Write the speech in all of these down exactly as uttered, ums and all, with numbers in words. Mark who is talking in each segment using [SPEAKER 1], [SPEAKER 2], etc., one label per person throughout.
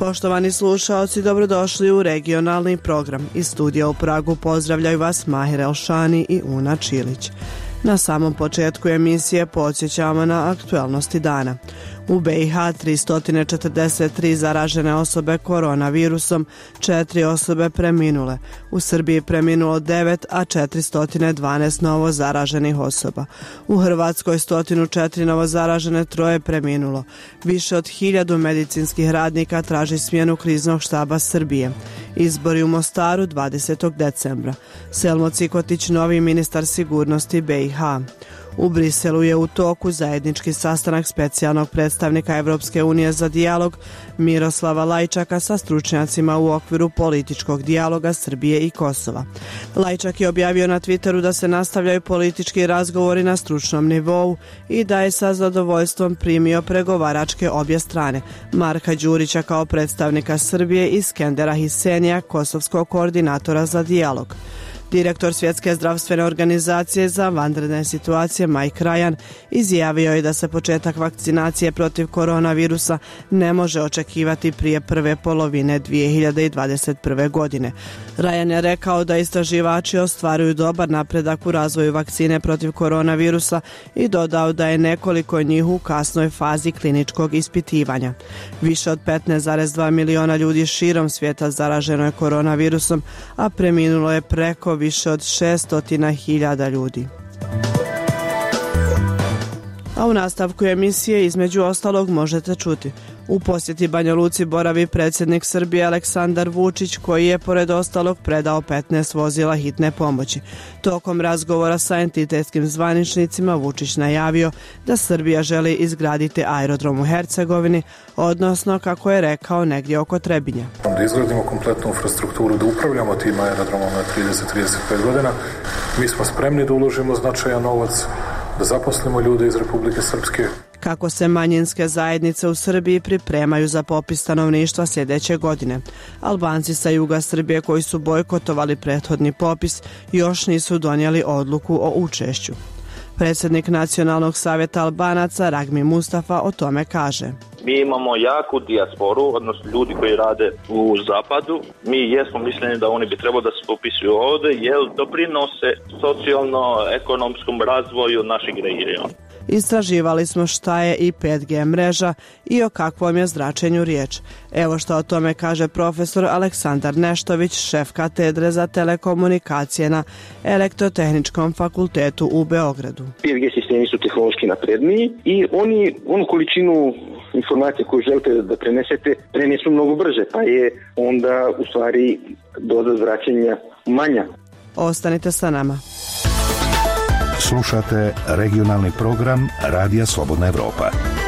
[SPEAKER 1] Poštovani slušaoci, dobrodošli u regionalni program. Iz studija u Pragu pozdravljaju vas Mahir Elšani i Una Čilić. Na samom početku emisije podsjećamo na aktualnosti dana. U B i H tristo četrdeset tri zaražene osobe koronavirusom, četiri osobe preminule. U Srbiji preminulo devet, a četiristo dvanaest novo zaraženih osoba. U Hrvatskoj sto četiri novo zaražene, troje preminulo. Više od hiljadu medicinskih radnika traži smjenu kriznog štaba Srbije. Izbori u Mostaru dvadesetog decembra. Selmo Cikotić, novi ministar sigurnosti B i H. U Briselu je u toku zajednički sastanak specijalnog predstavnika Evropske unije za dijalog Miroslava Lajčaka sa stručnjacima u okviru političkog dijaloga Srbije i Kosova. Lajčak je objavio na Twitteru da se nastavljaju politički razgovori na stručnom nivou i da je sa zadovoljstvom primio pregovaračke obje strane, Marka Đurića kao predstavnika Srbije i Skendera Hisenija, kosovskog koordinatora za dijalog. Direktor Svjetske zdravstvene organizacije za vanredne situacije Mike Ryan izjavio je da se početak vakcinacije protiv koronavirusa ne može očekivati prije prve polovine dvije hiljade dvadeset prve. godine. Ryan je rekao da istraživači ostvaruju dobar napredak u razvoju vakcine protiv koronavirusa i dodao da je nekoliko njih u kasnoj fazi kliničkog ispitivanja. Više od petnaest zarez dva miliona ljudi širom svijeta zaraženo je koronavirusom, a preminulo je preko više od šesto hiljada ljudi. A u nastavku emisije između ostalog možete čuti: u posjeti Banja Luci boravi predsjednik Srbije Aleksandar Vučić, koji je pored ostalog predao petnaest vozila hitne pomoći. Tokom razgovora sa entitetskim zvaničnicima Vučić najavio da Srbija želi izgraditi aerodrom u Hercegovini, odnosno, kako je rekao, negdje oko Trebinja.
[SPEAKER 2] Da izgradimo kompletnu infrastrukturu, da upravljamo tim aerodromom na trideset do trideset pet godina. Mi smo spremni da uložimo značajan novac, da zaposlimo ljude iz Republike Srpske.
[SPEAKER 1] Kako se manjinske zajednice u Srbiji pripremaju za popis stanovništva sljedeće godine. Albanci sa juga Srbije koji su bojkotovali prethodni popis još nisu donijeli odluku o učešću. Predsjednik Nacionalnog savjeta Albanaca Ragmi Mustafa o tome kaže:
[SPEAKER 3] Mi imamo jaku dijasporu, odnosno ljudi koji rade u zapadu. Mi jesmo mišljeni da oni bi trebali da se popisuju ovdje, jer doprinose socijalno-ekonomskom razvoju našeg regiona.
[SPEAKER 1] Istraživali smo šta je i pet G mreža i o kakvom je zračenju riječ. Evo što o tome kaže profesor Aleksandar Neštović, šef katedre za telekomunikacije na Elektrotehničkom fakultetu u Beogradu.
[SPEAKER 4] pet G sistemi su tehnološki napredniji i oni onu količinu informacije koju želite da prenesete, prenesu mnogo brže, pa je onda u stvari doza zračenja manja.
[SPEAKER 1] Ostanite sa nama.
[SPEAKER 5] Slušate regionalni program Radija Slobodna Evropa.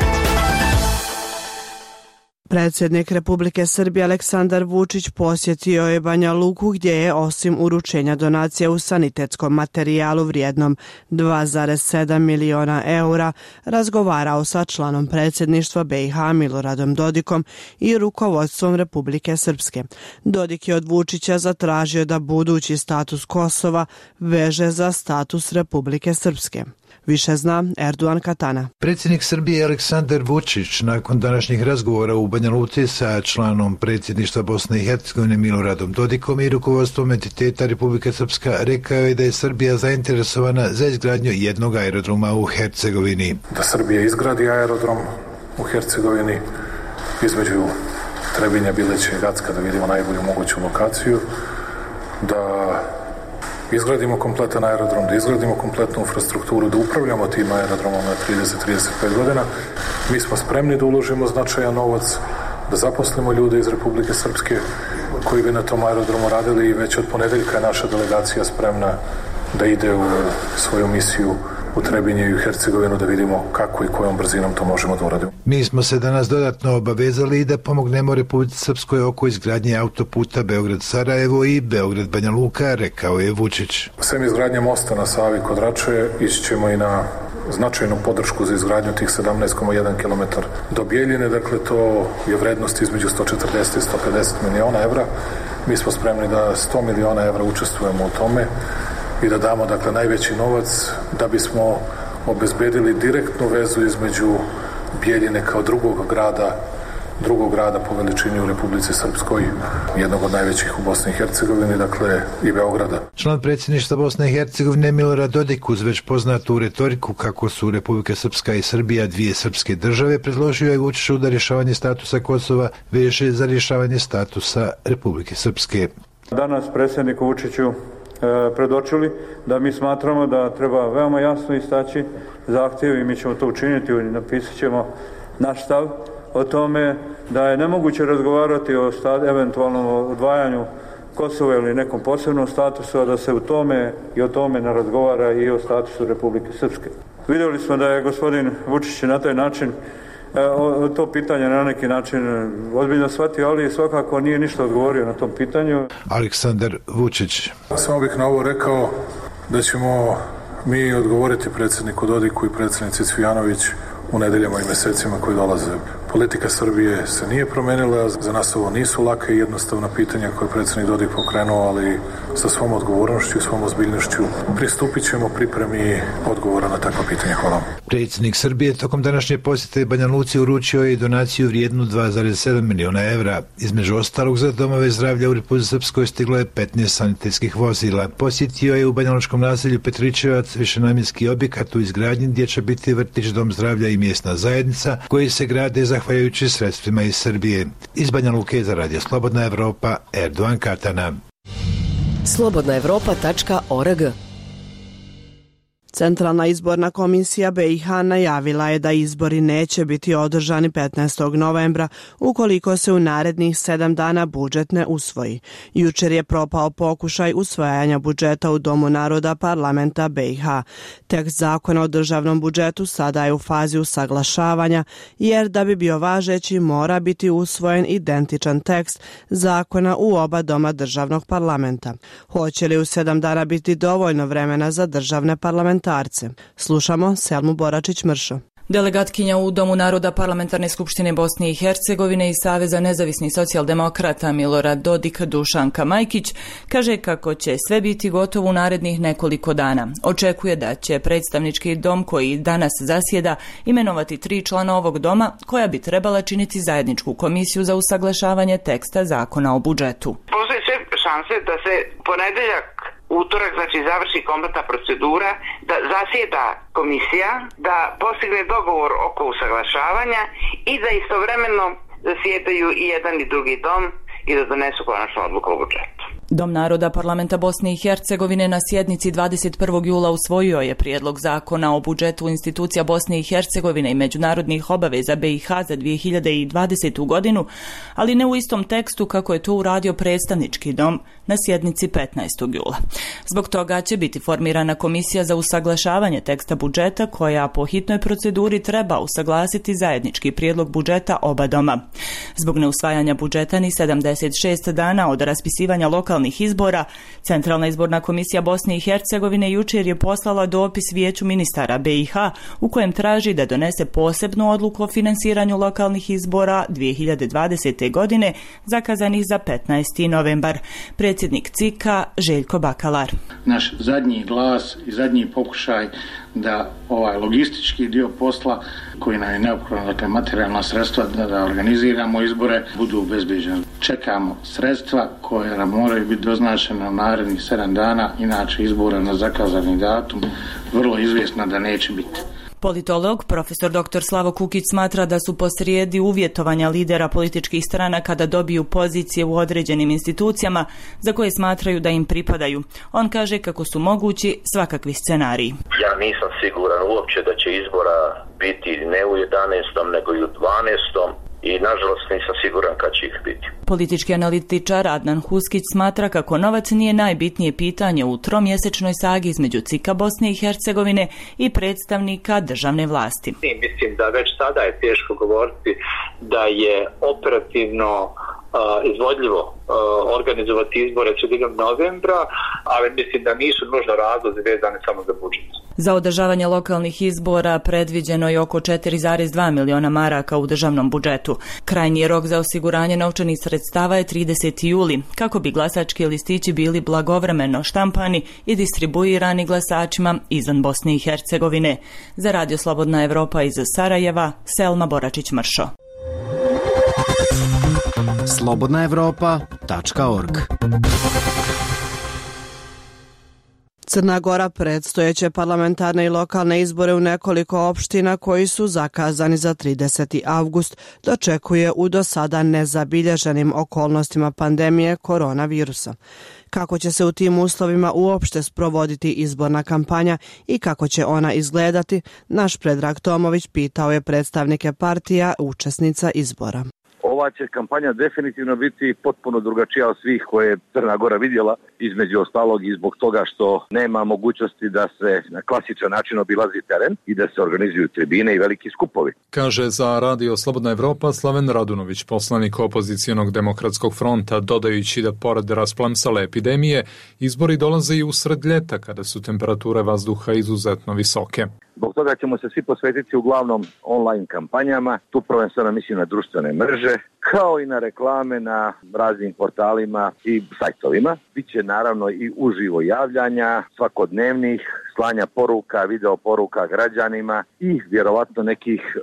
[SPEAKER 1] Predsjednik Republike Srbije Aleksandar Vučić posjetio je Banja Luku, gdje je osim uručenja donacija u sanitetskom materijalu vrijednom dva zarez sedam miliona eura razgovarao sa članom predsjedništva B i H Miloradom Dodikom i rukovodstvom Republike Srpske. Dodik je od Vučića zatražio da budući status Kosova veže za status Republike Srpske. Više zna Erduan Katana.
[SPEAKER 6] Predsjednik Srbije Aleksandar Vučić nakon današnjih razgovora u Banja Luci sa članom predsjedništva Bosne i Hercegovine Miloradom Dodikom i rukovodstvom entiteta Republike Srpska rekao je da je Srbija zainteresovana za izgradnju jednog aerodroma u Hercegovini.
[SPEAKER 2] Da Srbija izgradi aerodrom u Hercegovini između Trebinja, Bileća i Gacka, da vidimo najbolju moguću lokaciju, da izgradimo kompletan aerodrom, da izgradimo kompletnu infrastrukturu, da upravljamo tim aerodromom na trideset do trideset pet godina. Mi smo spremni da uložimo značajan novac, da zaposlimo ljude iz Republike Srpske koji bi na tom aerodromu radili i već od ponedeljka je naša delegacija spremna da ide u svoju misiju u Trebinje i u Hercegovinu, da vidimo kako i kojom brzinom to možemo da uradimo.
[SPEAKER 6] Mi smo se danas dodatno obavezali da pomognemo Republici Srpskoj oko izgradnje autoputa Beograd-Sarajevo i Beograd-Banja Luka, rekao je Vučić.
[SPEAKER 2] Sem izgradnje mosta na Savi kod Rače ići ćemo i na značajnu podršku za izgradnju tih sedamnaest zarez jedan kilometar do Bijeljine, dakle to je vrednost između sto četrdeset i sto pedeset miliona evra. Mi smo spremni da sto miliona evra učestvujemo u tome i da damo dakle najveći novac da bismo obezbedili direktnu vezu između Bijeljine kao drugog grada drugog grada po veličini u Republici Srpskoj, jednog od najvećih u Bosni i Hercegovini, dakle i Beograda.
[SPEAKER 6] Član predsjedništva Bosne i Hercegovine Milorad Dodik uz već poznatu retoriku kako su Republika Srpska i Srbija dvije srpske države predložio je Vučiću da rješavanje statusa Kosova veže za rješavanje statusa Republike Srpske.
[SPEAKER 7] Danas predsjedniku Vučiću predočili da mi smatramo da treba veoma jasno istaći zahtjev i mi ćemo to učiniti i napisat ćemo naš stav o tome da je nemoguće razgovarati o stat, eventualnom odvajanju Kosova ili nekom posebnom statusu, a da se u tome i o tome ne razgovara i o statusu Republike Srpske. Vidjeli smo da je gospodin Vučić na taj način o, to pitanje na neki način ozbiljno shvatio, ali svakako nije ništa odgovorio na tom pitanju.
[SPEAKER 6] Aleksandar Vučić.
[SPEAKER 2] Samo bih na ovo rekao da ćemo mi odgovoriti predsjedniku Dodiku i predsjednici Cvijanović u nedeljama i mjesecima koji dolaze. Politika Srbije se nije promenila, za nas ovo nisu lake i jednostavna pitanja koje je predsjednik Dodik pokrenuo, ali sa svom odgovornošću i svom ozbiljnošću pristupit ćemo pripremi odgovora na takva pitanja. Hvala.
[SPEAKER 6] Predsjednik Srbije tokom današnje posjete Banja Luci uručio je i donaciju vrijednu dva zarez sedam miliona evra. Između ostalog za domove zdravlja u Republici Srpskoj stiglo je petnaest sanitetskih vozila. Posjetio je u banjalučkom naselju Petričevac višenamjenski objekat u izgradnji gdje će biti vrtić, dom zdravlja i mjesna zajednica koji se grade zahvaljujući sredstvima iz Srbije. Iz Banja Luke za Radio Slobodna Evropa, Erdovan Katana.
[SPEAKER 8] slobodna evropa tačka org.
[SPEAKER 1] Centralna izborna komisija B i H najavila je da izbori neće biti održani petnaestog novembra ukoliko se u narednih sedam dana budžet ne usvoji. Jučer je propao pokušaj usvajanja budžeta u Domu naroda parlamenta B i H. Tekst zakona o državnom budžetu sada je u fazi usaglašavanja, jer da bi bio važeći mora biti usvojen identičan tekst zakona u oba doma državnog parlamenta. Hoće li u sedam dana biti dovoljno vremena za državne parlamentarce? Slušamo Selmu Boračić-Mršo.
[SPEAKER 9] Delegatkinja u Domu naroda Parlamentarne skupštine Bosne i Hercegovine i Saveza nezavisnih socijaldemokrata Milorad Dodik Dušanka Majkić kaže kako će sve biti gotovo u narednih nekoliko dana. Očekuje da će predstavnički dom koji danas zasjeda imenovati tri člana ovog doma koja bi trebala činiti zajedničku komisiju za usaglašavanje teksta zakona o budžetu.
[SPEAKER 10] Postoje sve šanse da se ponedeljak utorak, znači završi kompletna procedura, da zasjeda komisija, da postigne dogovor oko usaglašavanja i da istovremeno zasjedaju i jedan i drugi dom i da donesu konačnu odluku o budžetu.
[SPEAKER 9] Dom naroda parlamenta Bosne i Hercegovine na sjednici dvadeset prvog jula usvojio je prijedlog zakona o budžetu institucija Bosne i Hercegovine i međunarodnih obaveza B i H za dvije hiljade dvadesetu godinu, ali ne u istom tekstu kako je to uradio predstavnički dom na sjednici petnaestog jula. Zbog toga će biti formirana komisija za usaglašavanje teksta budžeta koja po hitnoj proceduri treba usaglasiti zajednički prijedlog budžeta oba doma. Zbog neusvajanja budžeta ni sedamdeset šest dana od raspisivanja lokalnih izbora, Centralna izborna komisija Bosne i Hercegovine jučer je poslala dopis Vijeću ministara B i H u kojem traži da donese posebnu odluku o finansiranju lokalnih izbora dvije hiljade dvadesete. godine zakazanih za petnaesti novembar. Predsjednik C I K-a Željko Bakalar.
[SPEAKER 11] Naš zadnji glas i zadnji pokušaj da ovaj logistički dio posla koji nam je neophodno, dakle materijalna sredstva da, da organiziramo izbore, budu obezbeđene. Čekamo sredstva koja nam moraju biti doznačena u narednih sedam dana, inače izbora na zakazani datum vrlo izvjesna da neće biti.
[SPEAKER 9] Politolog, profesor doktor Slavo Kukić smatra da su posrijedi uvjetovanja lidera političkih stranaka da dobiju pozicije u određenim institucijama za koje smatraju da im pripadaju. On kaže kako su mogući svakakvi scenariji.
[SPEAKER 12] Ja nisam siguran uopće da će izbora biti ne u jedanaestom nego i u dvanaestom i nažalost nisam siguran kad će ih biti.
[SPEAKER 9] Politički analitičar Adnan Huskić smatra kako novac nije najbitnije pitanje u tromjesečnoj sagi između C I K-a Bosne i Hercegovine i predstavnika državne vlasti.
[SPEAKER 13] Mislim da već sada je teško govoriti da je operativno Uh, izvodljivo uh, organizovati izbore sredinom novembra, ali mislim da nisu nužno razlozi vezane samo za budžet.
[SPEAKER 9] Za održavanje lokalnih izbora predviđeno je oko četiri zarez dva miliona maraka u državnom budžetu. Krajnji rok za osiguranje novčanih sredstava je trideseti juli, kako bi glasački listići bili blagovremeno štampani i distribuirani glasačima izvan Bosne i Hercegovine. Za Radio Slobodna Evropa iz Sarajeva, Selma Boračić-Mršo.
[SPEAKER 14] slobodna evropa tačka org.
[SPEAKER 1] Crna Gora predstojeće parlamentarne i lokalne izbore u nekoliko opština koji su zakazani za trideseti avgust dočekuje u do sada nezabilježenim okolnostima pandemije koronavirusa. Kako će se u tim uslovima uopšte sprovoditi izborna kampanja i kako će ona izgledati, naš Predrag Tomović pitao je predstavnike partija učesnica izbora.
[SPEAKER 15] Ova će kampanja definitivno biti potpuno drugačija od svih koje je Crna Gora vidjela, između ostalog i zbog toga što nema mogućnosti da se na klasičan način obilazi teren i da se organizuju tribine i veliki skupovi.
[SPEAKER 16] Kaže za Radio Slobodna Evropa Slaven Radunović, poslanik opozicijonog demokratskog fronta, dodajući da pored rasplamsale epidemije, izbori dolaze i usred ljeta kada su temperature vazduha izuzetno visoke.
[SPEAKER 15] Zbog toga ćemo se svi posvetiti uglavnom online kampanjama, tu prvenstveno mislim na društvene mreže, kao i na reklame na raznim portalima i sajtovima. Biće naravno i uživo javljanja, svakodnevnih, slanja poruka, video poruka građanima i vjerovatno nekih e,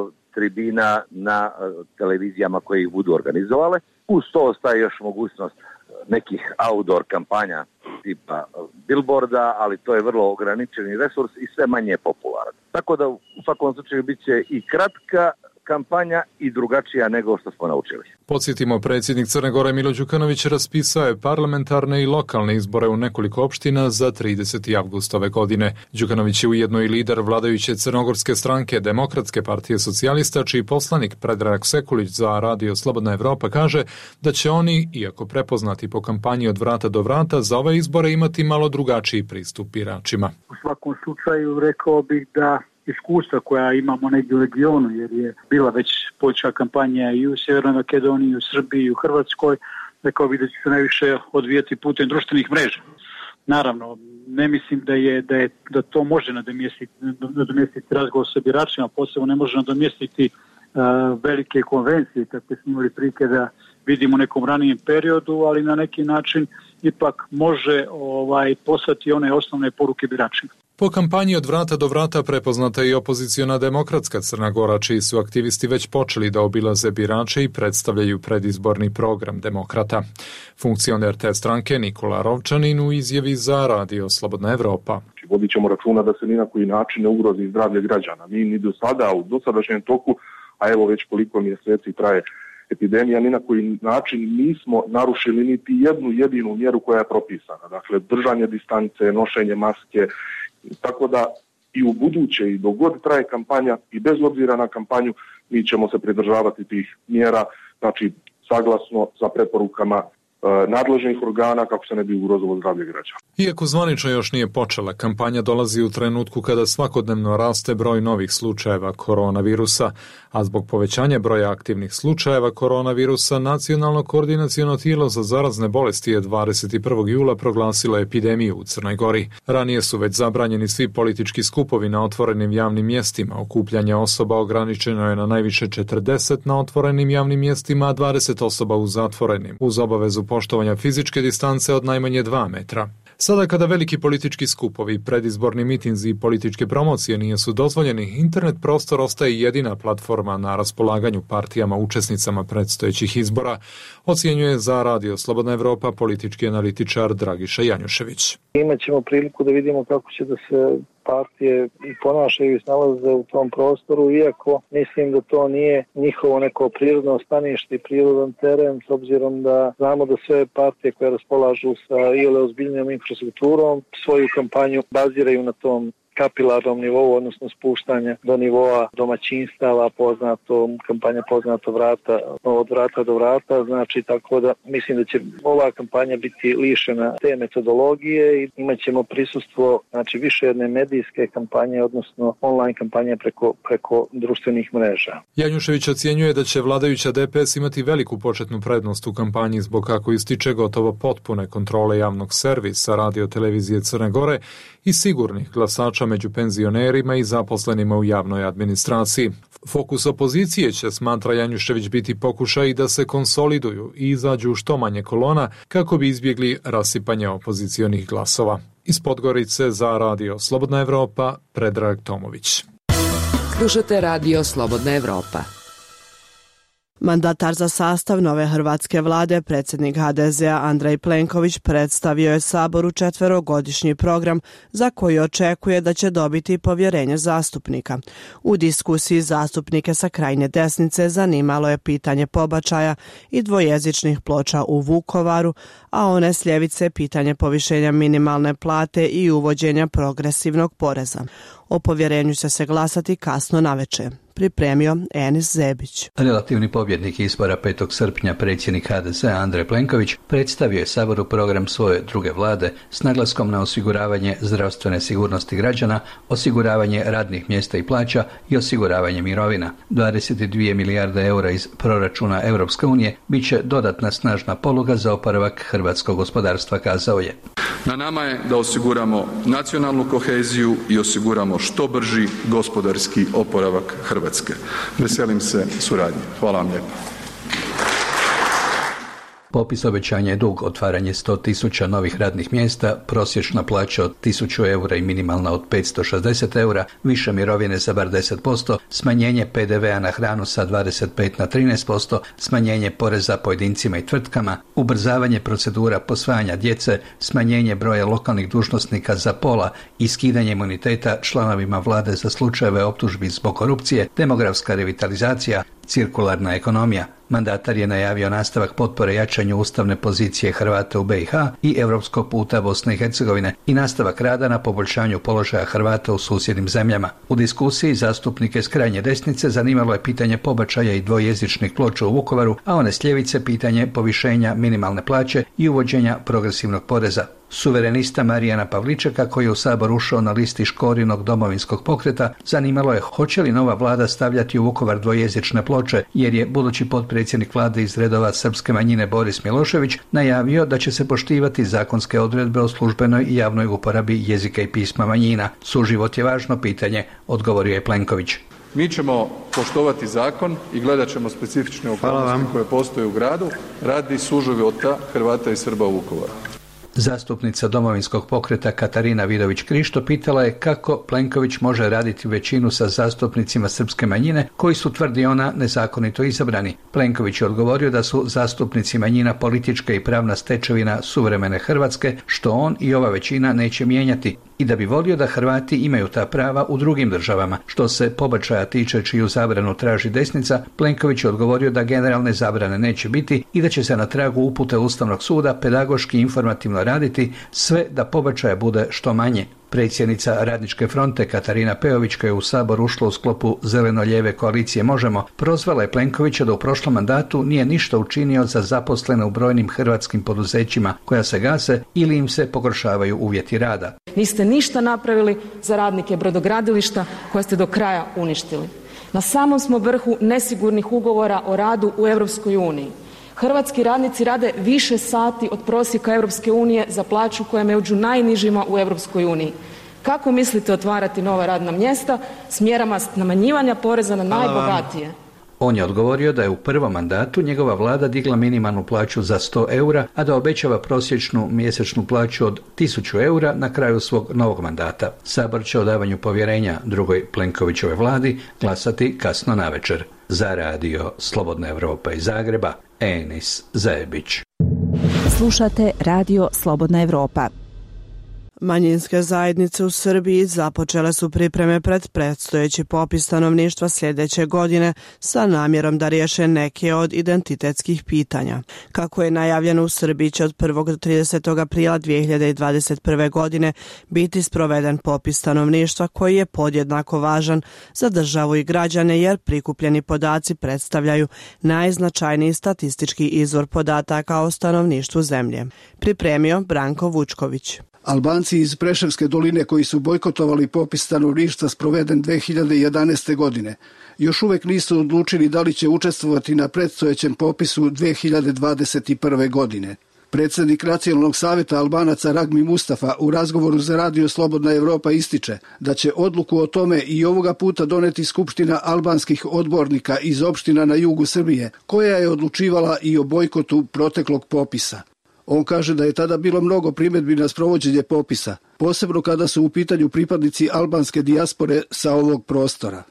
[SPEAKER 15] tribina na e, televizijama koje ih budu organizovale. Uz to ostaje još mogućnost nekih outdoor kampanja tipa billboarda, ali to je vrlo ograničeni resurs i sve manje popularan. Tako da u svakom slučaju bit će i kratka kampanja i drugačija nego što smo naučili.
[SPEAKER 16] Podsjetimo, predsjednik Crne Gore Milo Đukanović raspisao je parlamentarne i lokalne izbore u nekoliko opština za trideseti avgust ove godine. Đukanović je ujedno i lider vladajuće crnogorske stranke Demokratske partije socijalista, čiji poslanik Predrag Sekulić za Radio Slobodna Evropa kaže da će oni, iako prepoznati po kampanji od vrata do vrata, za ove izbore imati malo drugačiji pristup biračima.
[SPEAKER 17] U svakom slučaju rekao bih da iskustva koja imamo negdje u regionu, jer je bila već politička kampanja i u Sjevernoj Makedoniji, i u Srbiji, i u Hrvatskoj, rekao bih da će se najviše odvijati putem društvenih mreža. Naravno, ne mislim da je da je da to može nadomjestiti, nadomjestiti razgovor sa biračima, posebno ne može nadomjestiti uh, velike konvencije, kako smo imali prilike da vidimo u nekom ranijem periodu, ali na neki način ipak može ovaj poslati one osnovne poruke biračima.
[SPEAKER 16] Po kampanji od vrata do vrata prepoznata je i opoziciona Demokratska Crna Gora, čiji su aktivisti već počeli da obilaze birače i predstavljaju predizborni program Demokrata. Funkcioner te stranke Nikola Rovčanin u izjavi za Radio Slobodna Evropa.
[SPEAKER 18] Vodit ćemo računa da se ni na koji način ne ugrozi zdravlje građana. Mi ni do sada, u dosadašnjem toku, a evo već koliko mjeseci traje epidemija, ni na koji način nismo narušili niti jednu jedinu mjeru koja je propisana. Dakle, držanje distance, nošenje maske, tako da i u buduće i dok god traje kampanja i bez obzira na kampanju mi ćemo se pridržavati tih mjera, znači saglasno sa preporukama e, nadležnih organa kako se ne bi ugrozilo zdravlje građana.
[SPEAKER 16] Iako zvanično još nije počela, kampanja dolazi u trenutku kada svakodnevno raste broj novih slučajeva koronavirusa, a zbog povećanja broja aktivnih slučajeva koronavirusa, Nacionalno koordinaciono tijelo za zarazne bolesti je dvadeset prvog jula proglasilo epidemiju u Crnoj Gori. Ranije su već zabranjeni svi politički skupovi na otvorenim javnim mjestima. Okupljanje osoba ograničeno je na najviše četrdeset na otvorenim javnim mjestima, a dvadeset osoba u zatvorenim, uz obavezu poštovanja fizičke distance od najmanje dva metra. Sada kada veliki politički skupovi, predizborni mitinzi i političke promocije nisu dozvoljeni, internet prostor ostaje jedina platforma na raspolaganju partijama učesnicama predstojećih izbora, ocjenjuje za Radio Slobodna Evropa politički analitičar Dragiša Janjušević.
[SPEAKER 19] Imaćemo priliku da vidimo kako će da se partije i ponašaju i snalaze u tom prostoru, iako mislim da to nije njihovo neko prirodno stanište i prirodan teren, s obzirom da znamo da sve partije koje raspolažu sa iole ozbiljnijom infrastrukturom svoju kampanju baziraju na tom kapilarnom nivou, odnosno spuštanja do nivoa domaćinstava, poznato, kampanja poznato vrata, od vrata do vrata, znači tako da mislim da će ova kampanja biti lišena te metodologije i imat ćemo prisustvo, znači više jedne medijske kampanje, odnosno online kampanje preko, preko društvenih mreža.
[SPEAKER 16] Janjušević ocjenjuje da će vladajuća D P S imati veliku početnu prednost u kampanji zbog, kako ističe, gotovo potpune kontrole javnog servisa Radio televizije Crne Gore i sigurnih glasača među penzionerima i zaposlenima u javnoj administraciji. Fokus opozicije će, smatra Janjušević, biti pokušaj da se konsoliduju i izađu što manje kolona kako bi izbjegli rasipanje opozicionih glasova. Iz Podgorice za Radio Slobodna Evropa, Predrag Tomović.
[SPEAKER 8] Slušate Radio Slobodna Evropa.
[SPEAKER 1] Mandatar za sastav nove hrvatske vlade, predsjednik ha de zea Andrej Plenković, predstavio je Saboru četverogodišnji program za koji očekuje da će dobiti povjerenje zastupnika. U diskusiji zastupnike sa krajnje desnice zanimalo je pitanje pobačaja i dvojezičnih ploča u Vukovaru, a one s ljevice pitanje povišenja minimalne plate i uvođenja progresivnog poreza. O povjerenju će se glasati kasno navečer. Pripremio Enis Zebić.
[SPEAKER 20] Relativni pobjednik izbora petog srpnja, predsjednik ha de zea Andrej Plenković, predstavio je Saboru program svoje druge vlade s naglaskom na osiguravanje zdravstvene sigurnosti građana, osiguravanje radnih mjesta i plaća i osiguravanje mirovina. dvadeset dvije milijarde eura iz proračuna Europske unije bit će dodatna snažna poluga za oporavak hrvatskog gospodarstva, kazao je.
[SPEAKER 21] Na nama je da osiguramo nacionalnu koheziju i osiguramo što brži gospodarski oporavak Hrvatske. Veselim se suradnji. Hvala vam lijepo.
[SPEAKER 20] Popis obećanja je dug, otvaranje sto tisuća novih radnih mjesta, prosječna plaća od tisuću eura i minimalna od petsto šezdeset eura, više mirovine za bar deset posto, smanjenje pe de vea na hranu sa dvadeset pet na trinaest posto, smanjenje poreza pojedincima i tvrtkama, ubrzavanje procedura posvajanja djece, smanjenje broja lokalnih dužnosnika za pola i skidanje imuniteta članovima vlade za slučajeve optužbi zbog korupcije, demografska revitalizacija, cirkularna ekonomija. Mandatar je najavio nastavak potpore jačanju ustavne pozicije Hrvata u be i ha i europskog puta Bosne i Hercegovine i nastavak rada na poboljšanju položaja Hrvata u susjednim zemljama. U diskusiji zastupnike s krajnje desnice zanimalo je pitanje pobačaja i dvojezičnih ploča u Vukovaru, a one s ljevice pitanje povišenja minimalne plaće i uvođenja progresivnog poreza. Suverenista Marijana Pavličeka, koji je u Sabor ušao na listi Škorinog domovinskog pokreta, zanimalo je hoće li nova vlada stavljati u Vukovar dvojezične ploče, jer je budući potpredsjednik vlade iz redova srpske manjine Boris Milošević najavio da će se poštivati zakonske odredbe o službenoj i javnoj uporabi jezika i pisma manjina. Suživot je važno pitanje, odgovorio je Plenković.
[SPEAKER 21] Mi ćemo poštovati zakon i gledat ćemo specifične okolnosti koje postoje u gradu radi suživota Hrvata i Srba u Vukovaru.
[SPEAKER 20] Zastupnica domovinskog pokreta Katarina Vidović-Krišto pitala je kako Plenković može raditi većinu sa zastupnicima srpske manjine koji su, tvrdi ona, nezakonito izabrani. Plenković je odgovorio da su zastupnici manjina politička i pravna stečevina suvremene Hrvatske, što on i ova većina neće mijenjati, i da bi volio da Hrvati imaju ta prava u drugim državama. Što se pobačaja tiče, čiju zabranu traži desnica, Plenković je odgovorio da generalne zabrane neće biti i da će se na tragu upute Ustavnog suda pedagoški i informativno raditi sve da pobačaja bude što manje. Predsjednica Radničke fronte Katarina Peović, koja je u Sabor ušla u sklopu zeleno-lijeve koalicije Možemo, prozvala je Plenkovića da u prošlom mandatu nije ništa učinio za zaposlene u brojnim hrvatskim poduzećima koja se gase ili im se pogoršavaju uvjeti rada.
[SPEAKER 22] Niste ništa napravili za radnike brodogradilišta koje ste do kraja uništili. Na samom smo vrhu nesigurnih ugovora o radu u Europskoj uniji. Hrvatski radnici rade više sati od prosjeka Europske unije za plaću koja je među najnižima u Europskoj uniji. Kako mislite otvarati nova radna mjesta s mjerama smanjivanja poreza na najbogatije?
[SPEAKER 20] On je odgovorio da je u prvom mandatu njegova vlada digla minimalnu plaću za sto eura, a da obećava prosječnu mjesečnu plaću od tisuću eura na kraju svog novog mandata. Sabor će o davanju povjerenja drugoj Plenkovićove vladi glasati kasno navečer. Za radio Slobodna Evropa iz Zagreba, Enis Zebić.
[SPEAKER 23] Slušate radio Slobodna Evropa.
[SPEAKER 1] Manjinske zajednice u Srbiji započele su pripreme pred predstojeći popis stanovništva sljedeće godine sa namjerom da riješe neke od identitetskih pitanja. Kako je najavljeno, u Srbiji će od prvog do tridesetog aprila dvije hiljade dvadeset prve. godine biti sproveden popis stanovništva koji je podjednako važan za državu i građane jer prikupljeni podaci predstavljaju najznačajniji statistički izvor podataka o stanovništvu zemlje. Pripremio Branko Vučković.
[SPEAKER 24] Albanci iz Preševske doline koji su bojkotovali popis stanovništva sproveden dvije hiljade jedanaeste. godine još uvijek nisu odlučili da li će učestvovati na predstojećem popisu dvije hiljade dvadeset prve. godine. Predsjednik Nacionalnog savjeta Albanaca Ragmi Mustafa u razgovoru za radio Slobodna Evropa ističe da će odluku o tome i ovoga puta doneti Skupština albanskih odbornika iz opština na jugu Srbije, koja je odlučivala i o bojkotu proteklog popisa. On kaže da je tada bilo mnogo primjedbi na sprovođenje popisa, posebno kada su u pitanju pripadnici albanske dijaspore sa ovog prostora.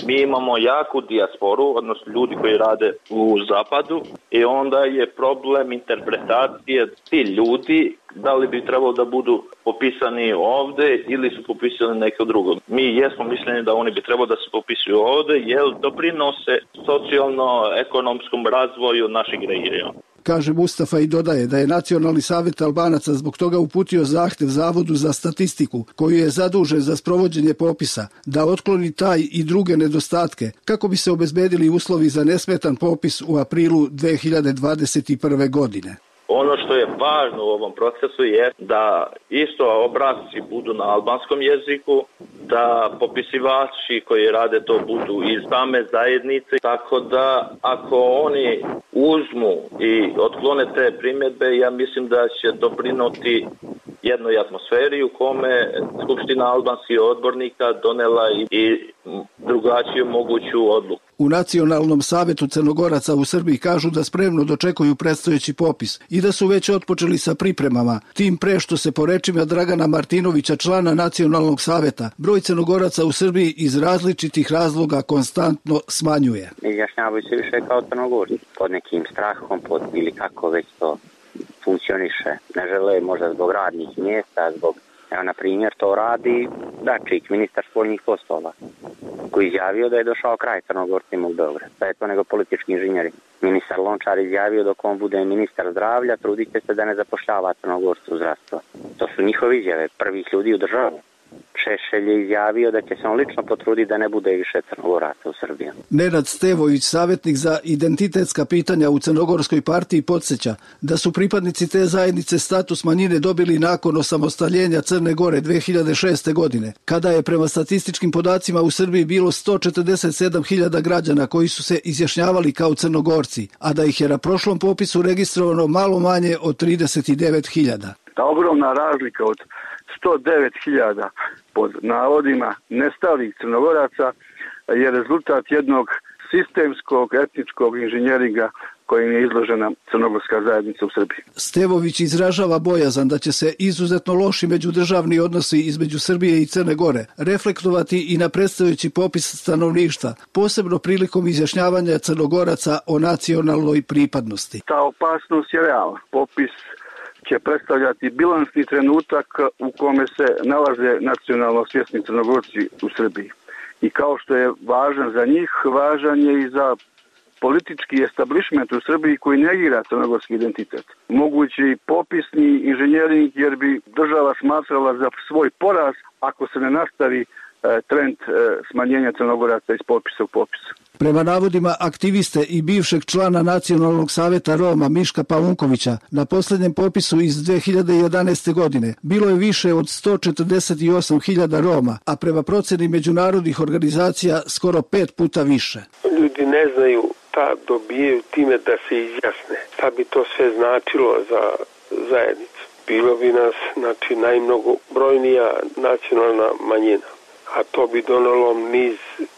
[SPEAKER 3] Mi imamo jaku dijasporu, odnosno ljudi koji rade u zapadu i onda je problem interpretacije ti ljudi da li bi trebalo da budu popisani ovde ili su popisani neko drugo. Mi jesmo mišljeni da oni bi trebalo da se popisuju ovde jer doprinose socijalno-ekonomskom razvoju našeg regiona.
[SPEAKER 24] Kaže Mustafa i dodaje da je Nacionalni savjet Albanaca zbog toga uputio zahtev Zavodu za statistiku, koji je zadužen za sprovođenje popisa, da otkloni taj i druge nedostatke, kako bi se obezbedili uslovi za nesmetan popis u aprilu dve hiljade dvadeset prve. godine.
[SPEAKER 3] Ono što je važno u ovom procesu je da isto obrasci budu na albanskom jeziku, da popisivači koji rade to budu iz same zajednice, tako da ako oni uzmu i otklone te primjedbe, ja mislim da će doprinuti jednoj atmosferi u kome Skupština albanskih odbornika donela i drugačiju moguću odluku.
[SPEAKER 24] U Nacionalnom savetu Crnogoraca u Srbiji kažu da spremno dočekuju predstojeći popis i da su već otpočeli sa pripremama, tim pre što se po rečima Dragana Martinovića, člana Nacionalnog saveta, broj Crnogoraca u Srbiji iz različitih razloga konstantno smanjuje.
[SPEAKER 4] Izjašnjavaju se više kao Crnogorci, pod nekim strahom, pod ili kako već to funkcioniše. Ne žele možda zbog radnih mjesta, zbog, evo na primjer to radi Dačić, ministar spoljnih poslova, koji izjavio da je došao kraj Crnogorcima u Beograd. Da je to nego politički inženjeri. Ministar Lončar izjavio dok on bude ministar zdravlja, trudite se da ne zapošljava Crnogorcu u zdravstvo. To su njihove izjave prvih ljudi u državu. Šešelj je izjavio da će se on lično potruditi da ne bude više Crnogoraca u Srbiji.
[SPEAKER 24] Nenad Stevović, savjetnik za identitetska pitanja u Crnogorskoj partiji, podsjeća da su pripadnici te zajednice status manjine dobili nakon osamostaljenja Crne Gore dve hiljade šeste. godine, kada je prema statističkim podacima u Srbiji bilo sto četrdeset sedam hiljada građana koji su se izjašnjavali kao Crnogorci, a da ih je na prošlom popisu registrovano malo manje od trideset devet hiljada.
[SPEAKER 5] Ta ogromna razlika od sto devet hiljada pod navodima nestalih Crnogoraca je rezultat jednog sistemskog etničkog inženjeringa kojim je izložena crnogorska zajednica u Srbiji.
[SPEAKER 24] Stevović izražava bojazan da će se izuzetno loši međudržavni odnosi između Srbije i Crne Gore reflektovati i na predstojeći popis stanovništva, posebno prilikom izjašnjavanja Crnogoraca o nacionalnoj pripadnosti.
[SPEAKER 5] Ta opasnost je realna. Popis će predstavljati bilansni trenutak u kome se nalaze nacionalno svjesni Crnogorci u Srbiji. I kao što je važan za njih, važan je i za politički establishment u Srbiji koji negira crnogorski identitet. Mogući i popisni inženjering jer bi država smatrala za svoj poraz ako se ne nastavi trend smanjenja Crnogoraca iz popisa u popis.
[SPEAKER 24] Prema navodima aktiviste i bivšeg člana Nacionalnog saveta Roma Miška Paunkovića, na posljednjem popisu iz dve hiljade jedanaeste. godine bilo je više od sto četrdeset osam hiljada Roma, a prema proceni međunarodnih organizacija skoro pet puta više.
[SPEAKER 7] Ljudi ne znaju šta dobijaju time da se izjasne. Šta bi to sve značilo za zajednicu? Bilo bi nas, znači, najmnogobrojnija nacionalna manjina, a to bi donalo niz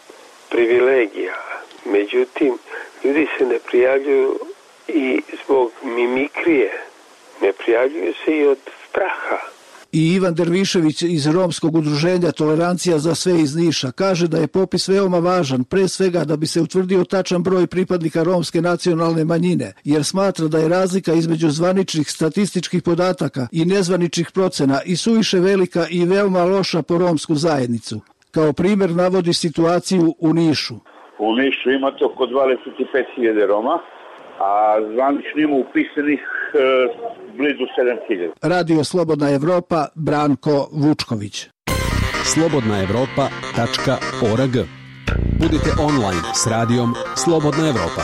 [SPEAKER 7] privilegija. Međutim, ljudi se ne prijavljuju i zbog mimikrije, ne prijavljuju se i od straha.
[SPEAKER 24] I Ivan Dervišević iz Romskog udruženja Tolerancija za sve iz Niša kaže da je popis veoma važan, pre svega da bi se utvrdio tačan broj pripadnika romske nacionalne manjine, jer smatra da je razlika između zvaničnih statističkih podataka i nezvaničnih procena i suviše velika i veoma loša po romsku zajednicu. Kao primjer navodi situaciju u Nišu.
[SPEAKER 25] U Nišu imate oko dvadeset pet hiljada Roma, a zvanično ima upisanih e, blizu sedam hiljada.
[SPEAKER 24] Radio Slobodna Evropa, Branko Vučković.
[SPEAKER 14] slobodna evropa tačka org. Budite online s radijom Slobodna Evropa.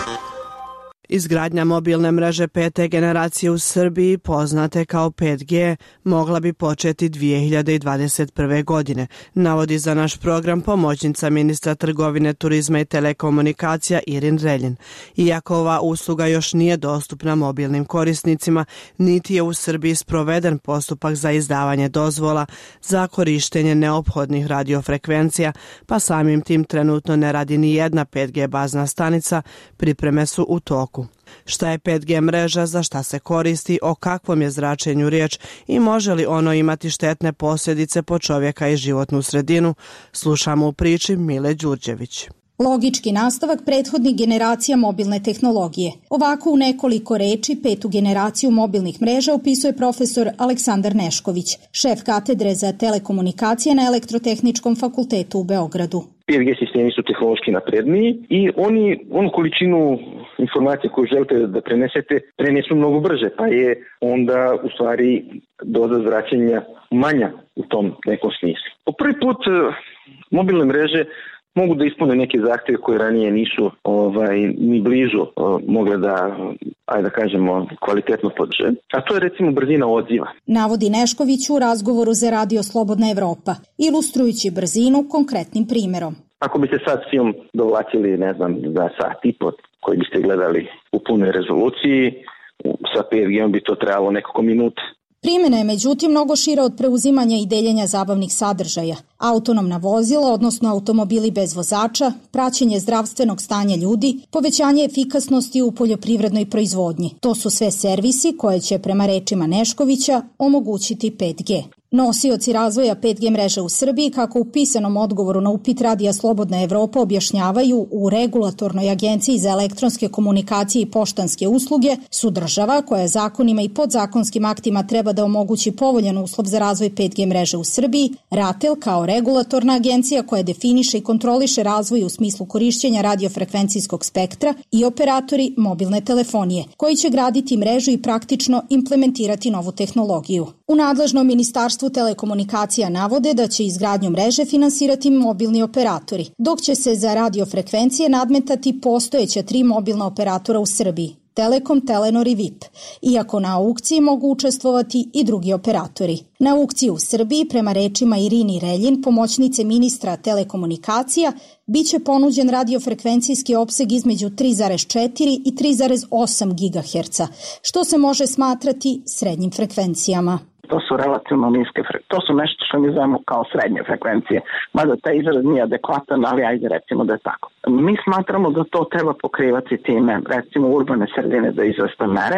[SPEAKER 1] Izgradnja mobilne mreže pete generacije u Srbiji, poznate kao pet G, mogla bi početi dve hiljade dvadeset prve. godine, navodi za naš program pomoćnica ministra trgovine, turizma i telekomunikacija Irin Reljin. Iako ova usluga još nije dostupna mobilnim korisnicima, niti je u Srbiji sproveden postupak za izdavanje dozvola za korištenje neophodnih radiofrekvencija, pa samim tim trenutno ne radi ni jedna pet G bazna stanica, pripreme su u toku. Šta je pet G mreža, za šta se koristi, o kakvom je zračenju riječ i može li ono imati štetne posljedice po čovjeka i životnu sredinu, slušamo u priči Mile Đurđević.
[SPEAKER 2] Logički nastavak prethodnih generacija mobilne tehnologije. Ovako u nekoliko reči petu generaciju mobilnih mreža opisuje profesor Aleksandar Nešković, šef katedre za telekomunikacije na Elektrotehničkom fakultetu u Beogradu.
[SPEAKER 6] pet G sistemi su tehnološki napredniji i oni onu količinu informacije koju želite da prenesete prenesu mnogo brže, pa je onda u stvari doza zračenja manja u tom nekom smislu. Po prvi put mobilne mreže mogu da ispune neke zahtjeve koje ranije nisu ovaj, ni blizu o, mogle da, ajde da kažemo, kvalitetno podrže. A to je recimo brzina odziva.
[SPEAKER 2] Navodi Nešković u razgovoru za Radio Slobodna Evropa, ilustrujući brzinu konkretnim primjerom.
[SPEAKER 6] Ako biste sad film dovlačili, ne znam, za sat i po koji biste gledali u punoj rezoluciji, sa pet G bi to trebalo nekoliko minuta.
[SPEAKER 2] Primjena je međutim mnogo šira od preuzimanja i deljenja zabavnih sadržaja. Autonomna vozila, odnosno automobili bez vozača, praćenje zdravstvenog stanja ljudi, povećanje efikasnosti u poljoprivrednoj proizvodnji. To su sve servisi koje će, prema rečima Neškovića, omogućiti pet G. Nosioci razvoja pet G mreže u Srbiji, kako u pisanom odgovoru na upit Radija Slobodna Evropa objašnjavaju, u Regulatornoj agenciji za elektronske komunikacije i poštanske usluge, su država koja zakonima i podzakonskim aktima treba da omogući povoljan uslov za razvoj pet G mreže u Srbiji, RATEL kao regulatorna agencija koja definiše i kontroliše razvoj u smislu korišćenja radiofrekvencijskog spektra, i operatori mobilne telefonije, koji će graditi mrežu i praktično implementirati novu tehnologiju. U nadležnom ministarstvu telekomunikacija navode da će izgradnju mreže finansirati mobilni operatori, dok će se za radiofrekvencije nadmetati postojeća tri mobilna operatora u Srbiji, Telekom, Telenor i V I P, iako na aukciji mogu učestvovati i drugi operatori. Na aukciji u Srbiji, prema rečima Irini Reljin, pomoćnice ministra telekomunikacija, biće ponuđen radiofrekvencijski opseg između tri zarez četiri i tri zarez osam gigaherca, što se može smatrati srednjim frekvencijama.
[SPEAKER 10] To su relativno niske frekvencije. To su nešto što mi zovemo kao srednje frekvencije. Mada taj izraz nije adekvatan, ali ajde recimo da je tako. Mi smatramo da to treba pokrivati time, recimo urbane sredine za izvesne mere,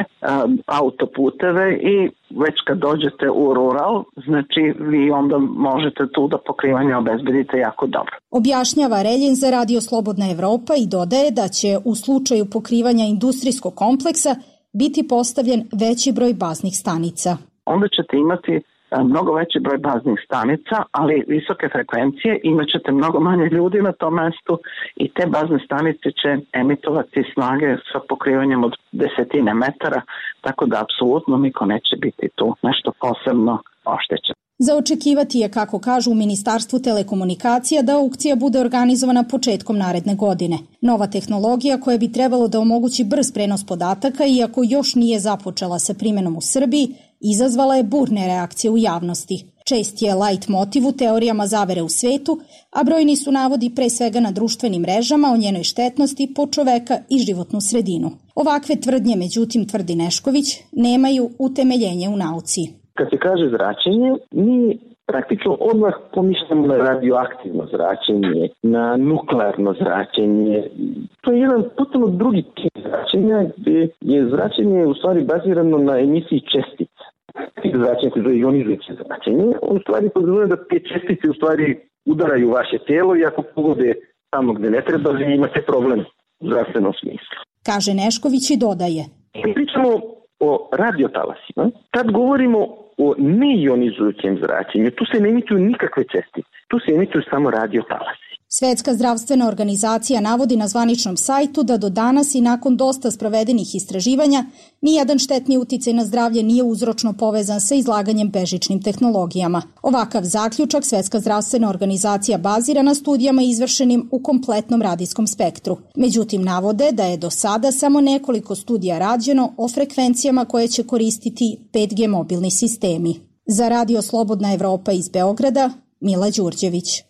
[SPEAKER 10] autoputeve, i već kad dođete u rural, znači vi onda možete tu da pokrivanje obezbedite jako dobro.
[SPEAKER 2] Objašnjava Reljin za Radio Slobodna Evropa i dodaje da će u slučaju pokrivanja industrijskog kompleksa biti postavljen veći broj baznih stanica.
[SPEAKER 10] Onda ćete imati mnogo veći broj baznih stanica, ali visoke frekvencije, imat ćete mnogo manje ljudi na tom mestu i te bazne stanice će emitovati snage sa pokrivanjem od desetine metara, tako da apsolutno niko neće biti tu nešto posebno oštećen.
[SPEAKER 2] Za očekivati je, kako kažu u Ministarstvu telekomunikacija, da aukcija bude organizovana početkom naredne godine. Nova tehnologija koja bi trebalo da omogući brz prenos podataka, iako još nije započela sa primjenom u Srbiji, izazvala je burne reakcije u javnosti. Čest je light motiv u teorijama zavere u svetu, a brojni su navodi pre svega na društvenim mrežama o njenoj štetnosti po čoveka i životnu sredinu. Ovakve tvrdnje, međutim, tvrdi Nešković, nemaju utemeljenje u nauci.
[SPEAKER 6] Kad se kaže zračenje, mi praktično odmah pomišljamo na radioaktivno zračenje, na nuklearno zračenje. To je jedan potpuno drugi tip zračenja, gdje je zračenje u stvari bazirano na emisiji čestica. Tip zračenja koje je ionizujuće zračenje, u stvari podrazumijeva da te čestice u stvari udaraju vaše tijelo i ako pogode tamo gdje ne treba, vi imate problem u zdravstvenom smislu.
[SPEAKER 2] Kaže Nešković i dodaje.
[SPEAKER 6] Pričamo o radiotalasima. Tad govorimo o neionizujućem zračenju. Tu se ne emituju nikakve čestice. Tu se emituju samo radiotalasi.
[SPEAKER 2] Svetska zdravstvena organizacija navodi na zvaničnom sajtu da do danas i nakon dosta sprovedenih istraživanja nijedan štetni uticaj na zdravlje nije uzročno povezan sa izlaganjem bežičnim tehnologijama. Ovakav zaključak Svetska zdravstvena organizacija bazira na studijama izvršenim u kompletnom radijskom spektru. Međutim, navode da je do sada samo nekoliko studija rađeno o frekvencijama koje će koristiti pet G mobilni sistemi. Za Radio Slobodna Evropa iz Beograda, Mila Đurđević.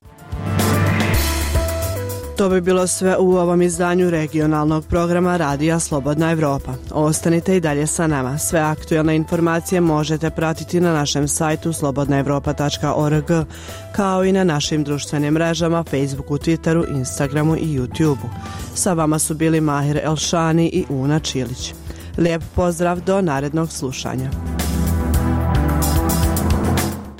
[SPEAKER 1] To bi bilo sve u ovom izdanju regionalnog programa Radija Slobodna Evropa. Ostanite i dalje sa nama. Sve aktuelne informacije možete pratiti na našem sajtu slobodna evropa tačka org, kao i na našim društvenim mrežama Facebooku, Twitteru, Instagramu i YouTubeu. Sa vama su bili Mahir Elšani i Una Čilić. Lijep pozdrav do narednog slušanja.